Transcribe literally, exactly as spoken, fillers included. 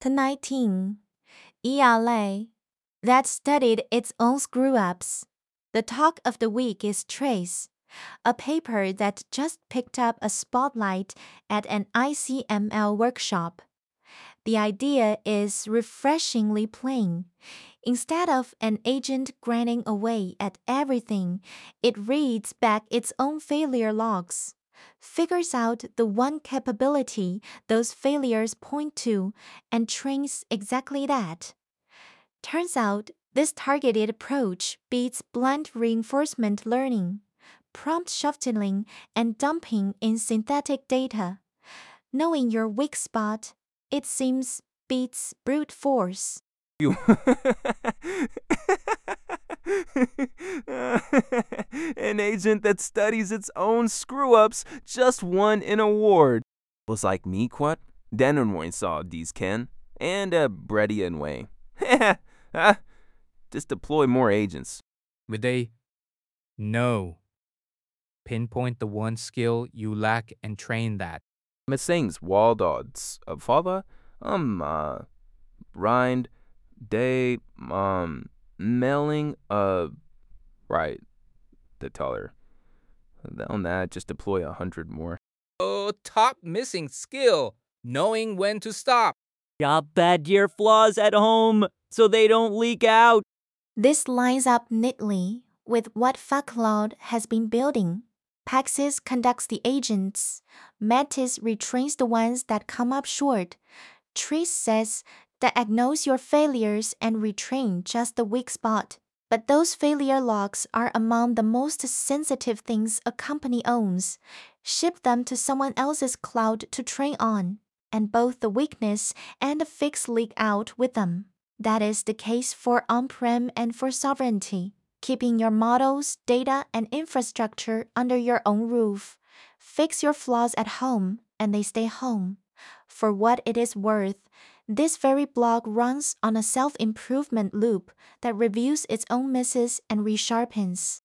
nineteen. E L A that studied its own screw-ups. The talk of the week is Trace, a paper that just picked up a spotlight at an I C M L workshop. The idea is refreshingly plain. Instead of an agent grinding away at everything, it reads back its own failure logs, figures out the one capability those failures point to, and trains exactly that. Turns out, this targeted approach beats blunt reinforcement learning, prompt shuffling, and dumping in synthetic data. Knowing your weak spot, it seems, beats brute force. You. An agent that studies its own screw-ups just won an award. Was like me, quat? Den when saw these Ken and uh, Brady and Way. Ah, just deploy more agents. Would they? No. Pinpoint the one skill you lack and train that. Missings Waldodds of father, um, uh, rind, day, um, mailing, uh, right, the teller. On that, just deploy a hundred more. Oh, top missing skill, knowing when to stop. Got bad gear flaws at home so they don't leak out. This lines up neatly with what Fuckload has been building. Paxis conducts the agents. Metis retrains the ones that come up short. Trace says diagnose your failures and retrain just the weak spot. But those failure logs are among the most sensitive things a company owns. Ship them to someone else's cloud to train on, and both the weakness and the fix leak out with them. That is the case for on-prem and for sovereignty, keeping your models, data, and infrastructure under your own roof. Fix your flaws at home, and they stay home. For what it is worth, this very blog runs on a self-improvement loop that reviews its own misses and resharpens.